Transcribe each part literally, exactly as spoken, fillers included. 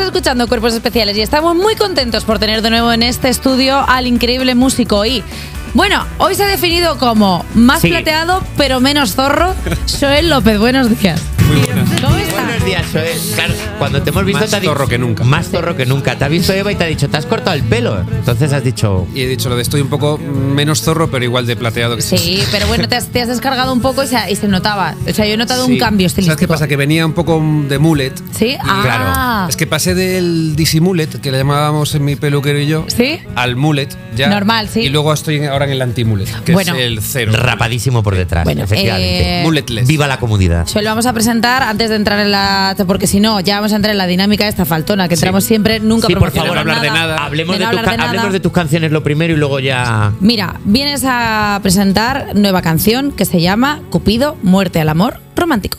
escuchando Cuerpos Especiales y estamos muy contentos por tener de nuevo en este estudio al increíble músico y... Bueno, hoy se ha definido como más sí. plateado, pero menos zorro, Xoel López. Buenos días. Muy buenas. ¿Cómo estás? Buenos días, Xoel. Claro, cuando te hemos visto... Más te ha zorro que nunca. Más zorro que nunca. Te ha visto Eva y te ha dicho, ¿te has cortado el pelo? Entonces has dicho... Y he dicho lo de estoy un poco menos zorro, pero igual de plateado que sí. Pero bueno, te has, te has descargado un poco y se, y se notaba. O sea, yo he notado sí. un cambio estilístico. ¿Sabes qué pasa? Que venía un poco de mullet. ¿Sí? Ah. Claro. Es que pasé del Dizzy Mullet, que le llamábamos en mi peluquero y yo, ¿sí? al mullet. Ya, normal, sí. Y luego estoy ahora en el anti-mullet, que bueno, es el cero. Rapadísimo por detrás, bueno, efectivamente. Eh, Mulletless. Viva la comunidad. Xoel, lo vamos a presentar antes de entrar en la... Porque si no, ya vamos a entrar en la dinámica de esta faltona, que entramos sí. siempre, nunca sí, por favor, hablar de nada. Hablemos de, de, no tu, de nada. hablemos de tus canciones lo primero y luego ya... Mira, vienes a presentar nueva canción que se llama Cupido, muerte al amor romántico.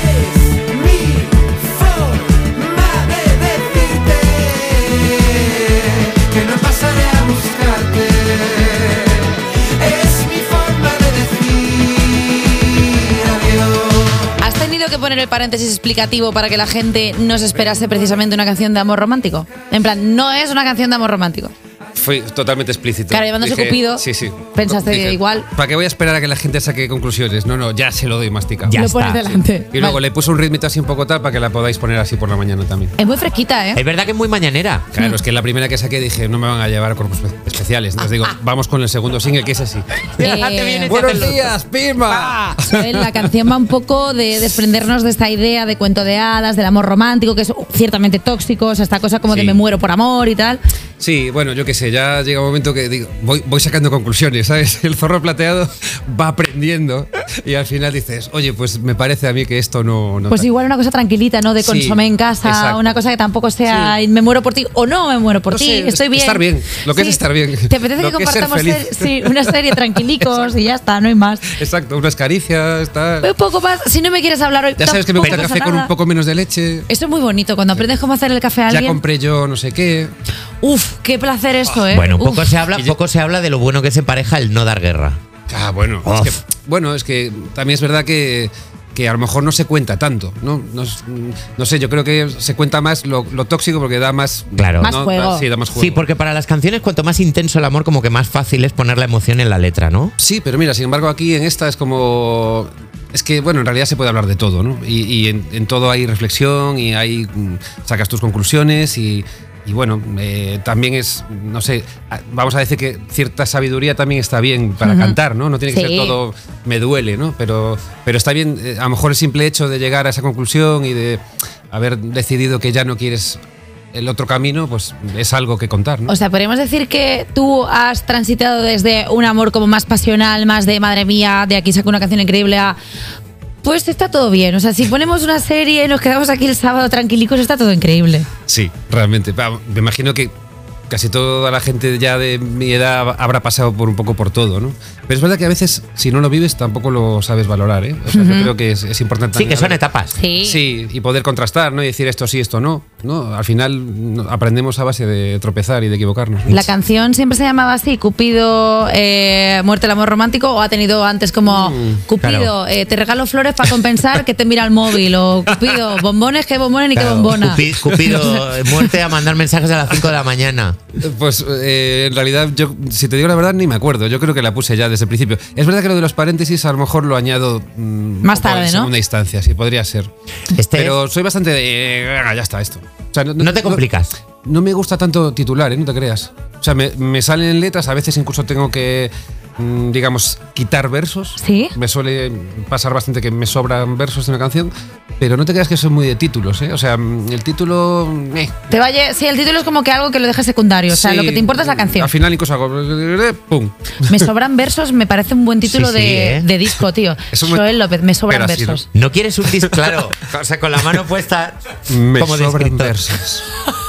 Que poner el paréntesis explicativo para que la gente no se esperase precisamente una canción de amor romántico. En plan, no es una canción de amor romántico. Fui totalmente explícito. Claro, llamándose Dije, Cupido. Sí, sí. Pensaste Dije, que igual. ¿Para qué voy a esperar a que la gente saque conclusiones? No, no, ya se lo doy masticado. Ya lo está. pones delante. Y luego vale. le puse un ritmito así un poco tal para que la podáis poner así por la mañana también. Es muy fresquita, ¿eh? Es verdad que es muy mañanera. Claro, es que la primera que saqué dije, no me van a llevar a Cuerpos Especiales. Entonces digo, vamos con el segundo single, que es así. Eh, ¡Buenos días, Pima! Xoel, la canción va un poco de desprendernos de esta idea de cuento de hadas, del amor romántico, que es ciertamente tóxico, o sea, esta cosa como Sí. de me muero por amor y tal. Sí, bueno, yo qué sé, ya llega un momento que digo, voy, voy sacando conclusiones, ¿sabes? El zorro plateado va aprendiendo y al final dices, oye, pues me parece a mí que esto no... no Pues tal. igual una cosa tranquilita, ¿no? De Sí, consomé en casa, exacto. una cosa que tampoco sea Sí. me muero por ti o no me muero por No ti, sé, estoy bien. estar bien, lo que Sí. es estar bien. ¿Te apetece Lo que que es ser compartamos feliz. ser- sí, una serie tranquilicos y ya está, no hay más? Exacto, unas caricias, tal. Un poco más, si no me quieres hablar hoy, Ya sabes que me gusta el tampoco café pasa con un nada. poco menos de leche. Eso es muy bonito, cuando aprendes cómo hacer el café a Ya alguien. compré yo no sé qué. Uf, qué placer esto, ¿eh? Bueno, Uf. poco se habla, poco se habla de lo bueno que se pareja el no dar guerra. Ah, bueno, Uf. es que, bueno, es que también es verdad que, que a lo mejor no se cuenta tanto, ¿no? No, es- no sé, yo creo que se cuenta más lo, lo tóxico porque da más... Claro. Más ¿no? juego. Da- sí, da más juego. Sí, porque para las canciones cuanto más intenso el amor, como que más fácil es poner la emoción en la letra, ¿no? Sí, pero mira, sin embargo aquí en esta es como... Es que, bueno, en realidad se puede hablar de todo, ¿no? Y, y en, en todo hay reflexión y hay mm, sacas tus conclusiones y, y bueno, eh, también es, no sé, a- vamos a decir que cierta sabiduría también está bien para Ujú. cantar, ¿no? No tiene que Sí. ser todo me duele, ¿no? Pero, pero está bien, eh, a lo mejor el simple hecho de llegar a esa conclusión y de haber decidido que ya no quieres el otro camino, pues es algo que contar, ¿no? O sea, podríamos decir que tú has transitado desde un amor como más pasional, más de madre mía, de aquí saco una canción increíble, a pues está todo bien. O sea, si ponemos una serie y nos quedamos aquí el sábado tranquilicos, está todo increíble. Sí, realmente. Va, me imagino que casi toda la gente ya de mi edad habrá pasado por un poco por todo, ¿no? Pero es verdad que a veces, si no lo vives, tampoco lo sabes valorar, ¿eh? O sea, yo creo que es, es importante Sí, también que son haber- etapas. Sí. Sí, y poder contrastar, ¿no? Y decir esto sí, esto no, ¿no? Al final no, aprendemos a base de tropezar y de equivocarnos, ¿no? La canción siempre se llamaba así, Cupido, eh, muerte al amor romántico, o ha tenido antes como Mm, Cupido, claro. eh, te regalo flores para compensar que te mira el móvil, o Cupido, bombones, qué bombones ni qué Claro, bombona. Cupi- Cupido, eh, muerte a mandar mensajes a las cinco de la mañana. Pues eh, en realidad, yo, si te digo la verdad, ni me acuerdo. Yo creo que la puse ya desde el principio. Es verdad que lo de los paréntesis a lo mejor lo añado mm, Más un poco tarde, en ¿no? segunda instancia, sí, podría ser. Este Pero soy bastante de... eh, venga, ya está esto. O sea, no te complicas. No, me gusta tanto titular, ¿eh? No te creas. O sea, me, me salen letras, a veces incluso tengo que, mm, digamos, quitar versos. ¿Sí? Me suele pasar bastante que me sobran versos de una canción, pero no te creas que soy muy de títulos, ¿eh? O sea, mm, el título... eh, Te vaya, sí, el título es como que algo que lo dejes secundario, o sea, sí, lo que te importa es la canción. Al final incluso hago... ¡Pum! Me sobran versos, me parece un buen título Sí, sí, de, ¿eh? de disco, tío. Eso me- Xoel López, me sobran Pero así, versos. No quieres un disco, claro. O sea, con la mano puesta Me como de sobran escritor. versos.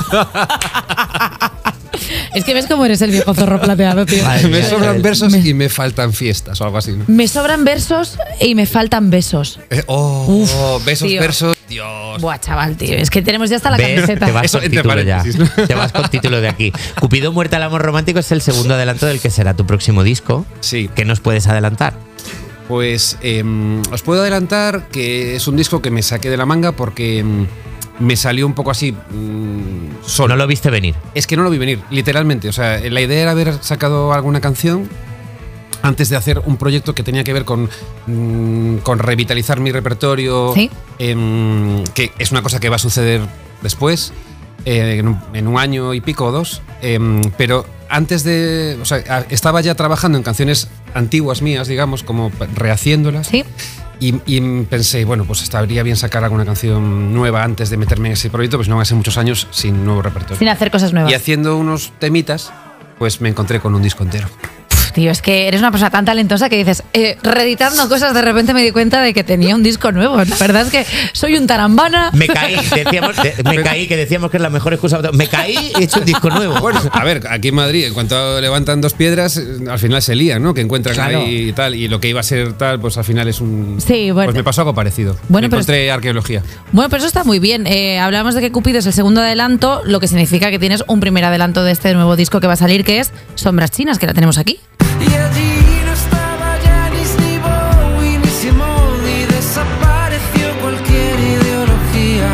Es que ves cómo eres el viejo zorro plateado, tío. Madre Me mía, sobran Xoel. versos Me- y me faltan fiestas o algo así, ¿no? Me sobran versos y me faltan besos. Eh, oh, Uf, oh, besos, tío. versos. Dios. Buah, chaval, tío. Es que tenemos ya hasta la ¿Ves? camiseta. Te vas Eso con entre título ya. paréntesis, ¿no? Te vas con título de aquí. Cupido muerte al amor romántico es el segundo adelanto del que será tu próximo disco. Sí. ¿Qué nos puedes adelantar? Pues eh, os puedo adelantar que es un disco que me saqué de la manga porque mm, me salió un poco así mm, solo. No lo viste venir. Es que no lo vi venir, literalmente. O sea, la idea era haber sacado alguna canción antes de hacer un proyecto que tenía que ver con, mmm, con revitalizar mi repertorio, ¿Sí? eh, que es una cosa que va a suceder después, eh, en, un, en un año y pico o dos, eh, pero antes de... O sea, estaba ya trabajando en canciones antiguas mías, digamos, como rehaciéndolas. ¿Sí? Y, y pensé, bueno, pues estaría bien sacar alguna canción nueva antes de meterme en ese proyecto, pues no hace muchos años sin nuevo repertorio. Sin hacer cosas nuevas. Y haciendo unos temitas, pues me encontré con un disco entero. Tío, es que eres una persona tan talentosa que dices, eh, reeditando cosas, de repente me di cuenta de que tenía un disco nuevo. La verdad es que soy un tarambana. Me caí, decíamos, de, me caí, que decíamos que es la mejor excusa. Me caí y he hecho un disco nuevo. Bueno, a ver, aquí en Madrid, en cuanto levantan dos piedras, al final se lían, ¿no? Que encuentran Claro. ahí y tal, y lo que iba a ser tal, pues al final es un... Sí, bueno. Pues me pasó algo parecido. Bueno, me pero encontré arqueología. Bueno, pero eso está muy bien. Eh, hablamos de que Cupido es el segundo adelanto, lo que significa que tienes un primer adelanto de este nuevo disco que va a salir, que es Sombras Chinas, que la tenemos aquí. Y allí no estaba Janis, ni Bowie, ni Simón, y desapareció cualquier ideología.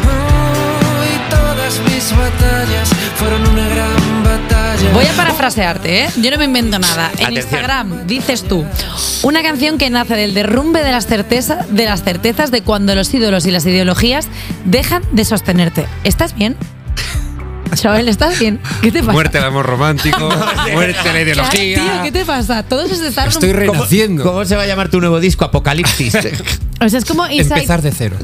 Oh, y todas mis batallas fueron una gran batalla. Voy a parafrasearte, ¿eh? Yo no me invento nada. En Atención. Instagram dices tú, una canción que nace del derrumbe de las, certeza, de las certezas de cuando los ídolos y las ideologías dejan de sostenerte. ¿Estás bien? Joel, ¿estás bien? ¿Qué te pasa? Muerte al amor romántico, muerte a la ideología. Tío, ¿qué te pasa? Todos se están Estoy rum- renaciendo. ¿Cómo se va a llamar tu nuevo disco? Apocalipsis. O sea, es como Inside, Empezar de cero.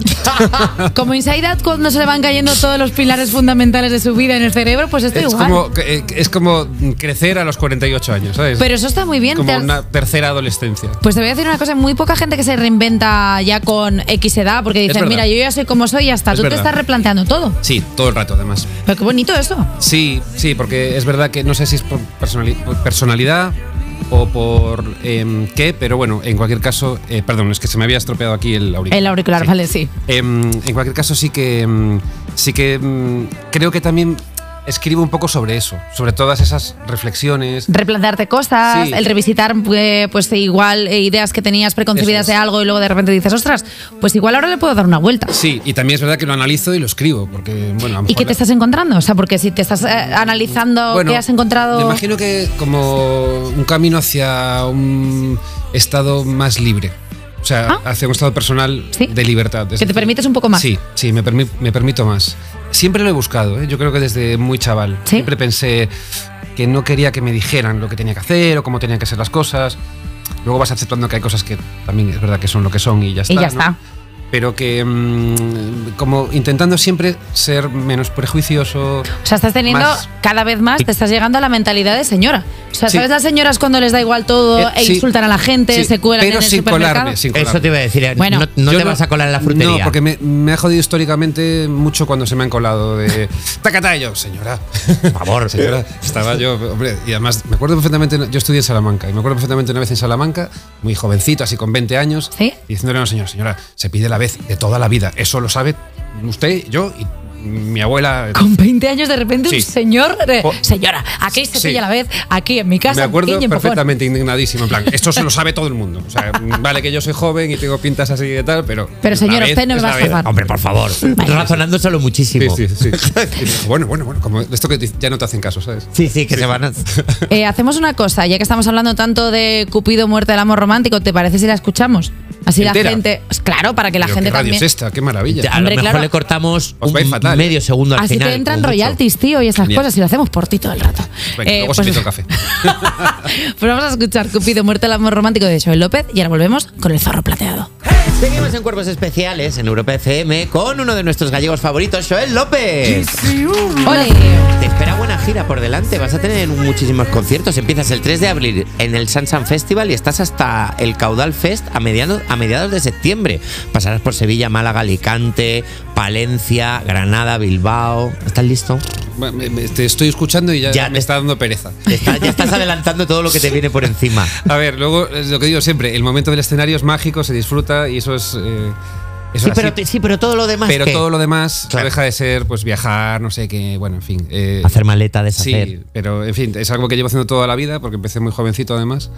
como Inside Out cuando se le van cayendo todos los pilares fundamentales de su vida en el cerebro, pues esto Es igual. como, eh, es como crecer a los cuarenta y ocho años, ¿sabes? Pero eso está muy bien. Como te has- una tercera adolescencia. Pues te voy a decir una cosa, muy poca gente que se reinventa ya con X edad, porque dicen, verdad. mira, yo ya soy como soy y ya está. Es Tú verdad. te estás replanteando todo. Sí, todo el rato además. Pero qué bonito eso. Sí, sí, porque es verdad que no sé si es por personali- por personalidad o por em, qué, pero bueno, en cualquier caso, eh, perdón, es que se me había estropeado aquí el auricular. El auricular, Sí. vale, sí. Em, en cualquier caso, sí que em, sí que em, creo que también escribo un poco sobre eso, sobre todas esas reflexiones. Replantearte cosas, Sí. el revisitar eh, pues igual eh, ideas que tenías preconcebidas Eso de es. algo y luego de repente dices, ostras, pues igual ahora le puedo dar una vuelta. Sí, y también es verdad que lo analizo y lo escribo, porque bueno, a lo ¿Y mejor qué te la- estás encontrando? O sea, porque si te estás eh, analizando Bueno, qué has encontrado... Me imagino que como un camino hacia un estado más libre. O sea, Ah. hacia un estado personal Sí. de libertad. Es Que te decir, permites un poco más. Sí, sí, me, permi- me permito más. Siempre lo he buscado, ¿eh? Yo creo que desde muy chaval. ¿Sí? Siempre pensé que no quería que me dijeran lo que tenía que hacer o cómo tenían que ser las cosas. Luego vas aceptando que hay cosas que también es verdad que son lo que son y ya está. Y ya ¿no? está. Pero que mm, como intentando siempre ser menos prejuicioso. O sea, estás teniendo Más- cada vez más, te estás llegando a la mentalidad de señora. O sea, Sí. ¿sabes las señoras cuando les da igual todo Eh, e sí. insultan a la gente, Sí, se cuelan pero en el sin supermercado? colarme, sin colarme. Eso te iba a decir. eh, Bueno, no no Yo te vas a colar en la frutería. No, porque me, me ha jodido históricamente mucho cuando se me han colado de tacata y yo, señora, Por favor. señora, estaba yo, hombre, y además me acuerdo perfectamente, yo estudié en Salamanca y me acuerdo perfectamente una vez en Salamanca, muy jovencito, así con veinte años, ¿Sí? y diciéndole a una señora, señora, se pide la vez de toda la vida, eso lo sabe usted, yo y mi abuela. Con veinte años de repente Sí. un señor, de, Po- señora, aquí se Sí. pilla la vez, aquí en mi casa, Me acuerdo aquí en Pofón. perfectamente indignadísimo, en plan, esto se lo sabe todo el mundo. O sea, vale que yo soy joven y tengo pintas así de tal, pero. Pero, la señora, vez usted no me es va a la vez. estafar. Hombre, por favor. Razonando solo Sí, muchísimo. sí, sí. Y dijo, bueno, bueno, bueno, como esto que ya no te hacen caso, ¿sabes? Sí, sí, que se van a... Eh, hacemos una cosa, ya que estamos hablando tanto de Cupido, muerte del amor romántico, ¿te parece si la escuchamos? Así ¿Entera? la gente. Claro, para que la Pero gente ¿qué radio también. es esta? ¡Qué maravilla! A Hombre, lo mejor claro. le cortamos Os va a ir un fatal, ¿eh? medio segundo al Así final. te entran como mucho. royalties, tío, y esas Genial. cosas, y lo hacemos por ti todo el rato. Venga, Eh, luego pues, se invita un café. pues vamos a escuchar Cupido, muerte del amor romántico de Joel López, y ahora volvemos con el zorro plateado. Seguimos en Cuerpos Especiales en Europa F M con uno de nuestros gallegos favoritos, Joel López. ¡Ole! Te espera buena gira por delante, vas a tener muchísimos conciertos. Empiezas el tres de abril en el Sansan Festival y estás hasta el Caudal Fest a mediados, a mediados de septiembre. Pasarás por Sevilla, Málaga, Alicante, Palencia, Granada, Bilbao. ¿Estás listo? Me- me- Te estoy escuchando y ya, Ya me te- está dando pereza. Está- ya estás adelantando todo lo que te viene por encima. A ver, luego es lo que digo siempre, el momento del escenario es mágico, se disfruta y eso es. eh, eso Sí es pero, así. sí, pero todo lo demás. Pero ¿qué? todo lo demás Claro. no deja de ser, pues viajar, no sé qué, bueno, en fin. eh, Hacer maleta, deshacer. Sí, pero en fin, es algo que llevo haciendo toda la vida porque empecé muy jovencito además.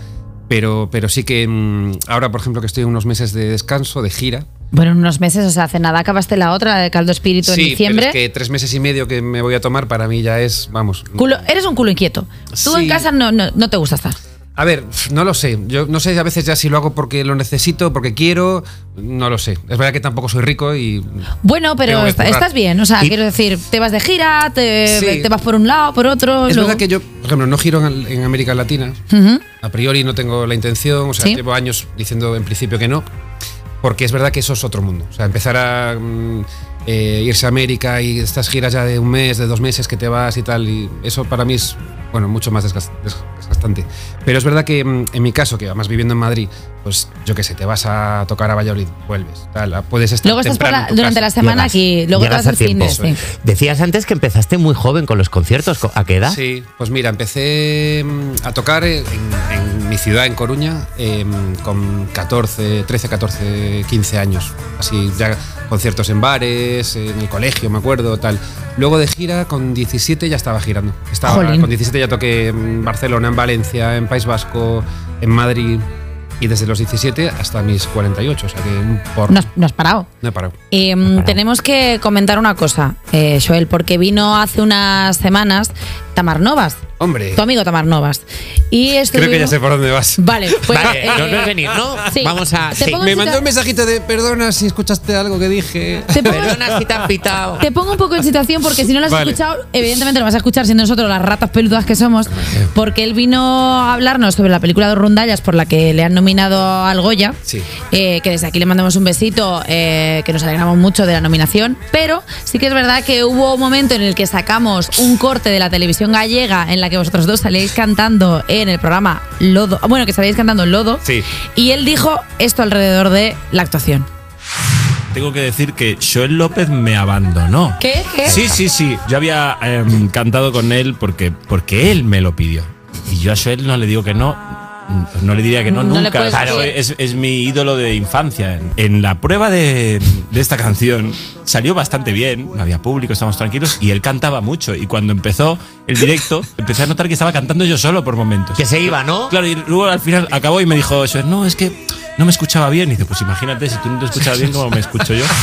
Pero, pero sí que mmm, ahora, por ejemplo, que estoy en unos meses de descanso, de gira. Bueno, en unos meses, o sea, hace nada acabaste la otra, la de Caldo Espíritu, sí, en diciembre. Sí, pero es que tres meses y medio que me voy a tomar para mí ya es, vamos... Culo, eres un culo inquieto. Tú sí. en casa no, no, no te gusta estar. A ver, no lo sé. Yo no sé a veces ya si lo hago porque lo necesito, porque quiero, no lo sé. Es verdad que tampoco soy rico y... Bueno, pero está, estás bien. O sea, y, quiero decir, te vas de gira, te, sí. te vas por un lado, por otro... Es luego... verdad que yo, por ejemplo, no giro en, en América Latina. Uh-huh. A priori no tengo la intención. O sea, ¿sí? Llevo años diciendo en principio que no. Porque es verdad que eso es otro mundo. O sea, empezar a mm, eh, irse a América y estas giras ya de un mes, de dos meses que te vas y tal, y eso para mí es, bueno, mucho más desgastante. Pero es verdad que en mi caso, que además viviendo en Madrid, pues yo qué sé, te vas a tocar a Valladolid, vuelves, tal, puedes estar luego estás temprano la, en tu durante casa. la semana Llegas, aquí, luego te vas al fin de... Sí. Decías antes que empezaste muy joven con los conciertos. ¿A qué edad? Sí, pues mira, empecé a tocar en, en mi ciudad, en Coruña, eh, con catorce, trece, catorce, quince años. Así, ya conciertos en bares, en el colegio, me acuerdo, tal. Luego de gira, con diecisiete ya estaba girando. Estaba, con diecisiete ya toqué en Barcelona, en Valencia, en País Vasco, en Madrid. Y desde los diecisiete hasta mis cuarenta y ocho, o sea que un por... No has, no has parado. No he parado. Eh, no he parado. Tenemos que comentar una cosa, eh, Joel, porque vino hace unas semanas Tamar Novas. Hombre. Tu amigo Tamar Novas. Y Creo que ya sé por dónde vas. Vale, pues... Vale, eh, no, no es venir, ¿no? Sí. Vamos a... Te Sí. pongo Me en mandó situa- un mensajito de perdona si escuchaste algo que dije. Te pongo, Perdona si te han pitado. te pongo un poco en situación porque si no lo has Vale. escuchado, evidentemente lo vas a escuchar siendo nosotros las ratas peludas que somos, porque él vino a hablarnos sobre la película Dos Rondallas por la que le han nominado al Goya, Sí. eh, que desde aquí le mandamos un besito, eh, que nos alegramos mucho de la nominación, pero sí que es verdad que hubo un momento en el que sacamos un corte de la televisión gallega en la que vosotros dos salíais cantando en el programa Lodo, bueno, que salíais cantando en Lodo, Sí. y él dijo esto alrededor de la actuación. Tengo que decir que Joel López me abandonó. ¿Qué? ¿Qué? Sí, sí, sí. Yo había em, cantado con él porque, porque él me lo pidió. Y yo a Joel no le digo que no. No le diría que no, No le nunca. puedes Claro, decir. es, es mi ídolo de infancia. En la prueba de, de esta canción salió bastante bien. No había público, estábamos tranquilos. Y él cantaba mucho. Y cuando empezó el directo, empecé a notar que estaba cantando yo solo por momentos. Que se iba, ¿no? Claro, y luego al final acabó y me dijo Joel, no, es que no me escuchaba bien. Y dice, pues imagínate, si tú no te escuchabas bien, ¿cómo me escucho yo?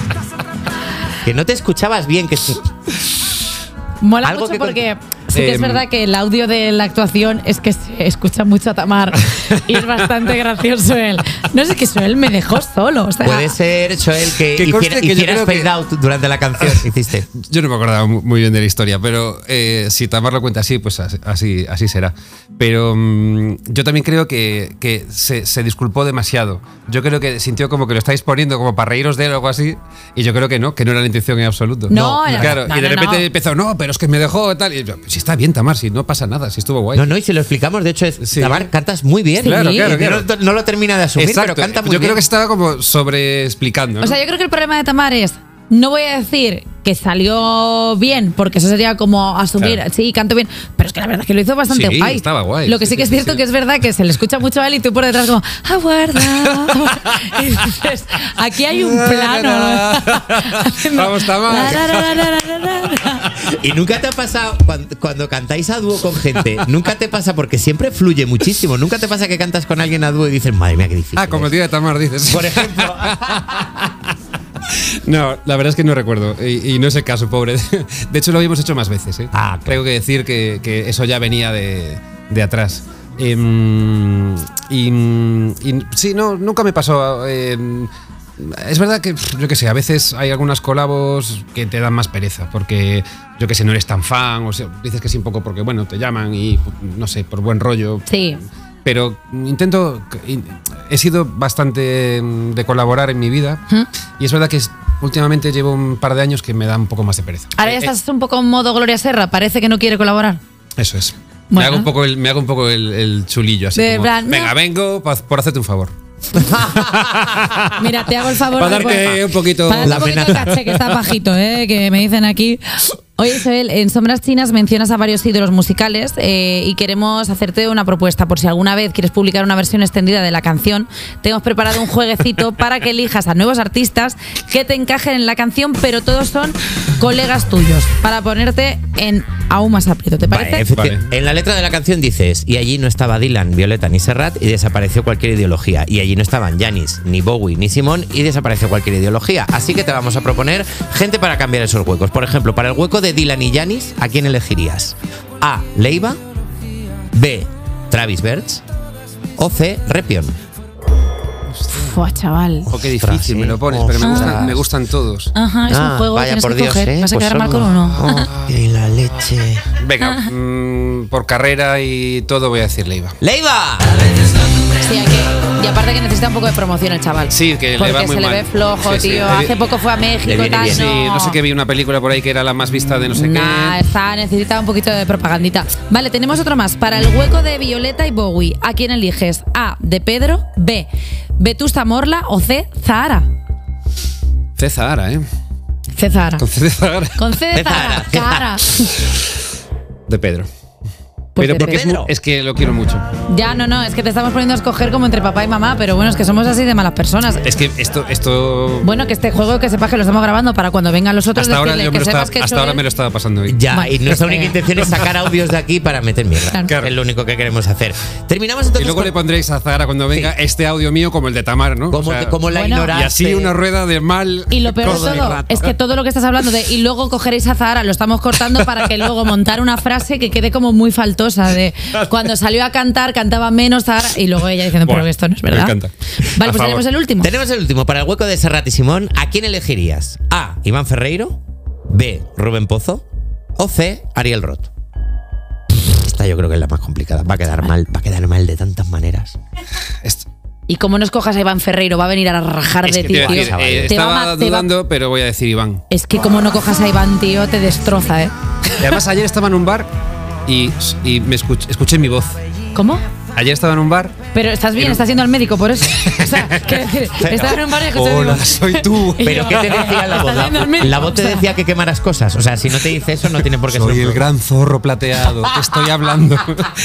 Que no te escuchabas bien, que... Mola Algo mucho que porque sí que Eh, es verdad que el audio de la actuación es que se escucha mucho a Tamar y es bastante gracioso él. No sé, que él me dejó solo. O sea, Puede ser, Joel, que, Que conste hiciera- que yo hicieras creo que- fade out durante la canción. Hiciste. Yo no me acordaba mu- muy bien de la historia, pero eh, si Tamar lo cuenta así, pues así, así, así será. Pero mm, yo también creo que, que se, se disculpó demasiado. Yo creo que sintió como que lo estáis poniendo como para reíros de él o algo así, y yo creo que no, que no era la intención en absoluto. No, Y no, claro, no, y de no, repente no. empezó, no, pero es que me dejó tal. Y yo, si está bien, Tamar, si no pasa nada, si estuvo guay. No, no, y si lo explicamos, de hecho, es, Sí. Tamar, cantas muy bien. Sí. Claro, claro, Y claro. No, no lo termina de asumir, Exacto. pero canta muy yo bien. creo que estaba como sobre explicando. o sea, yo creo que el problema de Tamar es, no voy a decir que salió bien, porque eso sería como asumir, Claro. sí, canto bien, pero es que la verdad es que lo hizo bastante Sí, guay. estaba guay. Lo que sí, Sí, que es sí, cierto sí. que es verdad que se le escucha mucho a él y tú por detrás como, aguarda. Y dices, aquí hay un plano. Haciendo- Vamos, Tamar. la, la, la, la, la, la, la. Y nunca te ha pasado, cuando, cuando cantáis a dúo con gente, nunca te pasa, porque siempre fluye muchísimo, nunca te pasa que cantas con alguien a dúo y dices, madre mía, qué difícil. Ah, como el es". tío de Tamar, dices. Por ejemplo. No, la verdad es que no recuerdo. Y, y no es el caso, pobre. De hecho, lo habíamos hecho más veces. ¿eh? Ah, claro. Tengo que decir que, que eso ya venía de, de atrás. Em, y, y sí, no, nunca me pasó. em, es verdad que, yo qué sé, a veces hay algunas colabos que te dan más pereza, porque, yo qué sé, no eres tan fan, o sea, dices que sí un poco porque, bueno, te llaman y, no sé, por buen rollo. Sí. Pero intento, he sido bastante mm, de colaborar en mi vida, ¿Mm? y es verdad que es- últimamente llevo un par de años que me da un poco más de pereza. Ahora ya Eh, estás un poco en modo Gloria Serra, parece que no quiere colaborar. eh, Eso es. Bueno. Me hago un poco el, me hago un poco el, el chulillo, así De como, plan, venga, no. vengo pa- por hacerte un favor. Mira, te hago el favor. Para de- darte un poquito... Para darte La un poquito de amenaza. caché, que está bajito, ¿eh? Que me dicen aquí. Oye, Joel, en Sombras Chinas mencionas a varios ídolos musicales eh, y queremos hacerte una propuesta. Por si alguna vez quieres publicar una versión extendida de la canción, te hemos preparado un jueguecito para que elijas a nuevos artistas que te encajen en la canción, pero todos son colegas tuyos, para ponerte en aún más aprieto, ¿te parece? Vale, efecti- Vale. En la letra de la canción dices, y allí no estaba Dylan, Violeta ni Serrat y desapareció cualquier ideología. Y allí no estaban Janis, ni Bowie, ni Simón y desapareció cualquier ideología. Así que te vamos a proponer gente para cambiar esos huecos. Por ejemplo, para el hueco de Dylan y Janis, ¿a quién elegirías? A. Leiva, B. Travis Bertsch o C. Repion. Fua, chaval. Oh, qué Ostras, difícil sí. me lo pones, pero me Ostras. gustan, me gustan todos. Ajá, es Ah, un juego, vaya tienes por que Dios, coger. ¿eh? ¿Vas a Pues quedar mal son- con uno? Oh, y la leche. Venga, mm, por carrera y todo voy a decir Leiva. ¡Leiva! Sí, hay que, y aparte que necesita un poco de promoción el chaval. Sí, que le Porque va muy se le mal. ve flojo, Sí, sí. tío. Le vi- Hace poco fue a México Le y viene tal. bien. Sí, no. no sé qué vi una película por ahí que era la más vista de no sé Nah, qué. está, necesita un poquito de propagandita. Vale, tenemos otro más. Para el hueco de Violeta y Bowie, ¿a quién eliges? A. De Pedro. B. Vetusta Morla o C. Zahara. C. Zahara, ¿eh? C. Zahara. Con C de Zahara. Con C de De Zahara. Zahara. Zahara. De Pedro. Pues Pero de porque es, mu- Pedro. es que lo quiero mucho. Ya, no, no, es que te estamos poniendo a escoger como entre papá y mamá, pero bueno, es que somos así de malas personas. Es que esto, esto Bueno, que este juego, que sepas que lo estamos grabando para cuando vengan los otros, hasta ahora, decirle yo me que lo sepas estaba, que he hasta hecho ahora él. me lo estaba pasando bien. Ya, Vale. y nuestra única intención es sacar audios de aquí para meter mierda. Claro. Es lo único que queremos hacer. Terminamos Y entonces luego con- le pondréis a Zahara cuando venga Sí. este audio mío como el de Tamar, ¿no? como, O sea, como la Bueno. ignoraste. y así una rueda de mal. Y lo peor de todo el todo rato. es que todo lo que estás hablando de y luego cogeréis a Zahara, lo estamos cortando para que luego montar una frase que quede como muy faltosa de cuando salió a cantar, cantaba menos Zahara y luego ella diciendo, pero Bueno, que esto no es me verdad. encanta. Vale, A pues favor. tenemos el último. Tenemos el último. Para el hueco de Serrat y Simón, ¿a quién elegirías? A. Iván Ferreiro, B. Rubén Pozo o C. Ariel Roth. Esta yo creo que es la más complicada. Va a quedar mal, va a quedar mal de tantas maneras. Est- Y como no escojas a Iván Ferreiro, va a venir a rajar es de que ti, te iba a tío. decir, eh, Te va a estaba ma- te va- dudando, pero voy a decir Iván. Es que como no cojas a Iván, tío, te destroza, ¿eh? Y además ayer estaba en un bar y, y me escuché, escuché mi voz. ¿Cómo? Ayer estaba en un bar. Pero estás bien, Pero- estás yendo al médico por eso. O sea, quiero decir, estás en un bar y escuchas mi Hola, voz. soy tú. Y Pero yo, ¿qué te decía la voz? ¿estás yendo al médico? La voz te O sea, decía que quemaras cosas. O sea, si no te dice eso, no tiene por qué Soy ser. el gran zorro plateado. Te estoy hablando.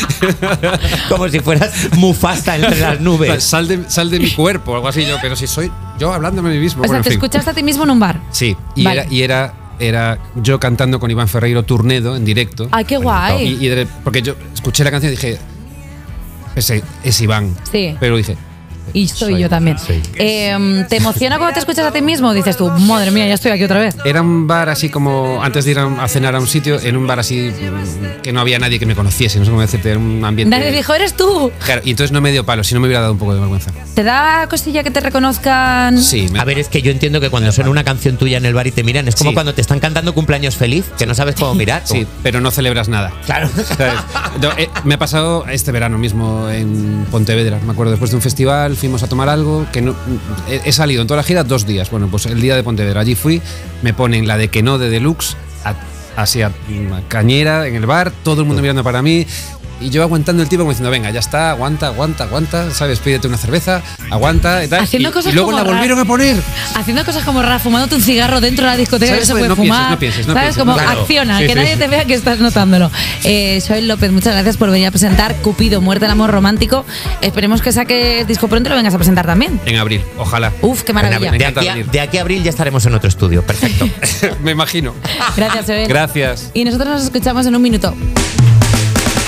Como si fueras Mufasa entre las nubes. Sal de, sal de mi cuerpo, algo así. Yo, pero si soy yo hablándome a mí mismo. O sea, Bueno, en te fin. escuchaste a ti mismo en un bar. Sí, y Vale. era, y era, era yo cantando con Iván Ferreiro Turnedo en directo. Ay, qué guay. Y, y de- porque yo escuché la canción y dije, ese es Iván. Sí. Pero dije, Y soy, Soy- yo también. soy. Eh, ¿Te emociona cuando te escuchas a ti mismo? O dices tú, madre mía, ya estoy aquí otra vez. era un bar así como, antes de ir a, a cenar a un sitio, en un bar así mm, que no había nadie que me conociese, no sé cómo decirte, era un ambiente... Nadie dijo, eres tú. Claro, y entonces no me dio palo, si no me hubiera dado un poco de vergüenza. ¿Te da cosilla que te reconozcan? Sí, me- A ver, es que yo entiendo que cuando suena una canción tuya en el bar y te miran, es como Sí. cuando te están cantando cumpleaños feliz, que no sabes cómo mirar. sí, pero no celebras nada. Claro. ¿Sabes? Yo, eh, me ha pasado este verano mismo en Pontevedra. Me acuerdo, después de un festival fuimos a tomar algo que no. He, he salido en toda la gira dos días. Bueno, pues el día de Pontevedra. Allí fui, me ponen la de que no de Deluxe, a- así a, a cañera en el bar, todo el mundo mirando para mí. Y yo aguantando el tipo como diciendo, venga, ya está, aguanta, aguanta, aguanta, ¿sabes? Pídete una cerveza, aguanta y tal. Haciendo y, cosas y luego como la volvieron ra- a poner. Haciendo cosas como Ra, fumándote un cigarro dentro de la discoteca que ¿Sabes? se puede No pienses, fumar. no pienses, no ¿Sabes? pienses. Como Claro. acciona, Sí, que sí, nadie sí. te vea que estás notándolo. Eh, Joel López, muchas gracias por venir a presentar Cupido, Muerte del Amor Romántico. Esperemos que saques disco pronto y lo vengas a presentar también. En abril, ojalá. Uf, qué maravilla. Me De encanta aquí, a, venir. de aquí a abril ya estaremos en otro estudio. Perfecto. Me imagino. Gracias, Joel. Gracias. Y nosotros nos escuchamos en un minuto.